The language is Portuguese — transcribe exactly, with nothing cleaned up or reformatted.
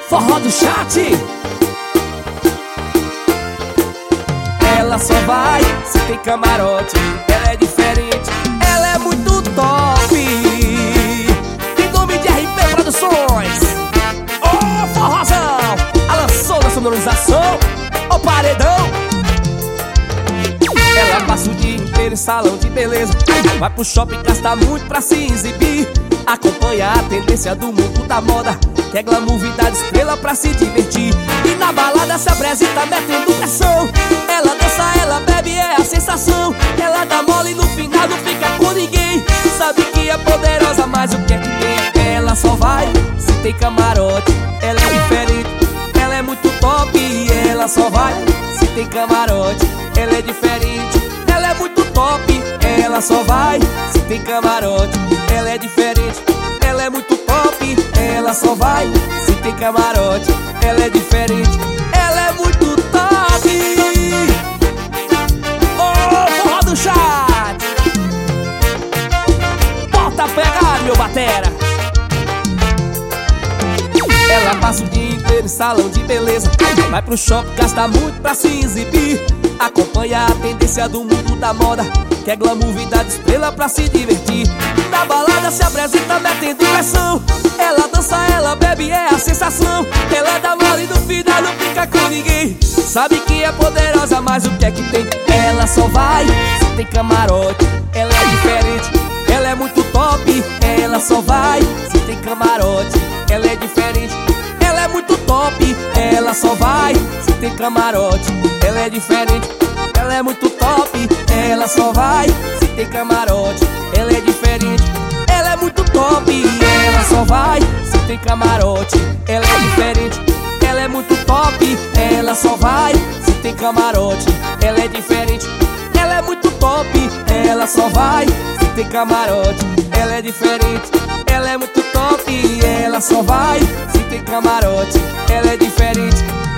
Forró do chat. Ela só vai se tem camarote. Ela é diferente, ela é muito top. Em nome de R P Produções. Ô oh, forrozão, ela lançou na sonorização. Ô oh, paredão. Ela passa o dia inteiro em salão de beleza. Vai pro shopping, gasta muito pra se exibir. Acompanha a tendência do mundo da moda. Quer glamour, vida de estrela pra se divertir. E na balada se apresenta metendo pressão. Ela dança, ela bebe, é a sensação. Ela dá mole e no final não fica com ninguém. Sabe que é poderosa, mas o que é que tem? Ela só vai se tem camarote. Ela é diferente, ela é muito top. Ela só vai se tem camarote. Ela é diferente, ela é muito top. Ela só vai se tem camarote. Ela é diferente, ela é muito top. Ela só vai se tem camarote. Ela é diferente, ela é muito top. Ô, forró do chat, bota a pegar, meu batera. Ela passa o dia inteiro em salão de beleza. Vai pro shopping, gasta muito pra se exibir. Acompanha a tendência do mundo da moda. Quer glamour, vida de estrela pra se divertir. Na balada se apresenta metendo pressão. Ela dança, ela bebe, é a sensação. Ela dá mole e no final não fica com ninguém. Sabe que é poderosa, mas o que é que tem? Ela só vai se tem camarote. Ela é diferente, ela é muito top. Ela só vai se tem camarote. Ela é diferente, ela é muito top. Ela só vai se tem camarote. Ela é diferente, ela é muito top. Ela só vai se tem camarote. Ela é diferente, ela é muito top. Ela só vai se tem camarote. Ela é diferente, ela é muito top. Ela só vai se tem camarote. Ela é diferente, ela é muito top. Ela só vai se tem camarote. Ela é diferente, ela é muito top. Ela só vai se tem camarote. Ela é diferente,